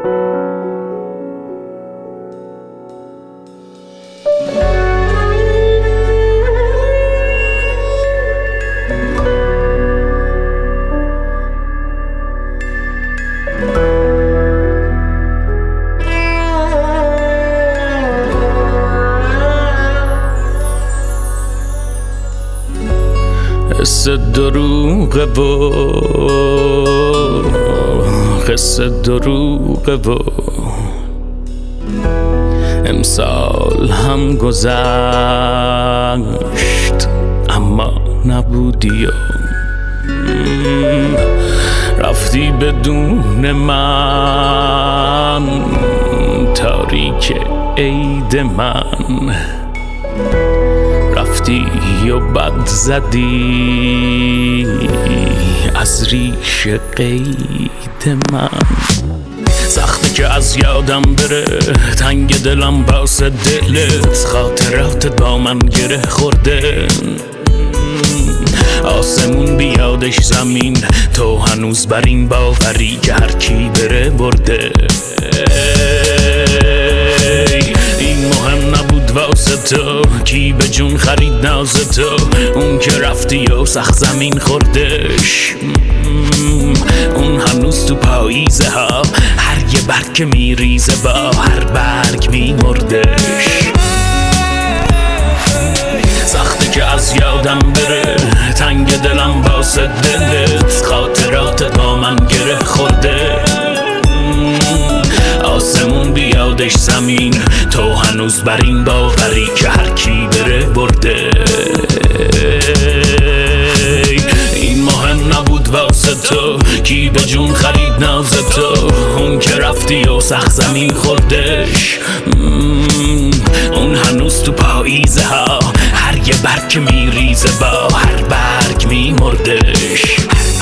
قصه دروغه و قصه دروغه و امسال هم گذشت اما نبودی و رفتی بدون من تاریک عید من رفتی و بد زدی از ریش قید من سخته که از یادم بره تنگ دلم باس دلت خاطراتت با من گره خورده آسمون بیادش زمین تو هنوز بر این باوری که هر کی بره برده این مهم نبود واسه تو کی به جون خرید ناز تو اون که رفتی و سخت زمین خوردش اون هنوز تو پاییزه ها هر یه برگ که میریزه با هر برگ میمردش سخته که از یادم بره تنگ دلم واسه دلت خاطراتت با من گره خورده آسمون بیادش زمین تو هنوز بر این باوری که هر کی بره برده این مهم نبود واسه تو کی به جون خرید ناز تو اون که رفتی و سخت زمین خوردش اون هنوز تو پاییزه ها هر یه برگ که میریزه با هر برگ میمردش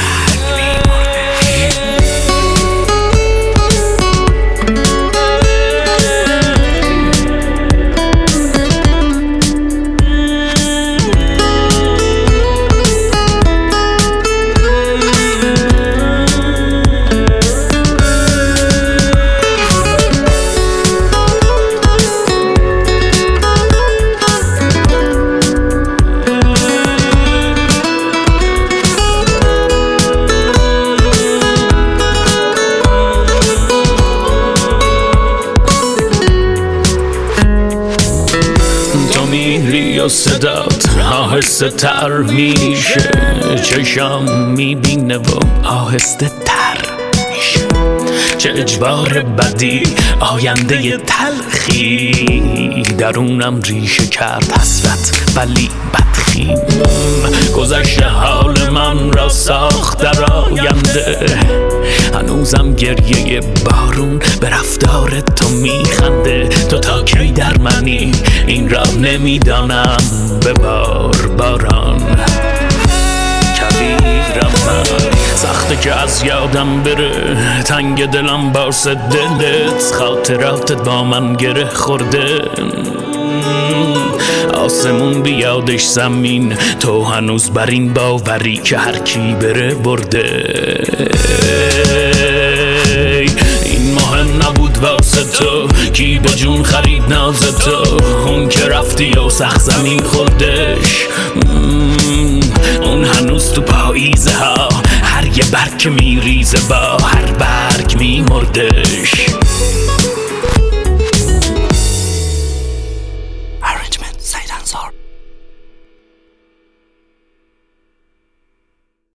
میری و صدات آهسته تر میشه چشم میبینه و آهسته تر میشه چه اجبار بدی آینده تلخی درونم ریشه کرد حسرت ولی بدخیم گذشته حال من را ساخت در آینده هنوزم گریه بارون به رفتار تو میخنده تو تا کی در منی این را نمیدانم ببار باران کویرم من سخته که از یادم بره تنگ دلم باس دلت خاطراتت با من گره خورده آسمون بیادش زمین تو هنوز بر این باوری که هر کی بره برده این مهم نبود واسه تو کی به جون خرید ناز تو اون که رفتی و سخت زمین خوردش اون هنوز تو پاییزه ها هر یه برگ که میریزه با هر برگ میمردش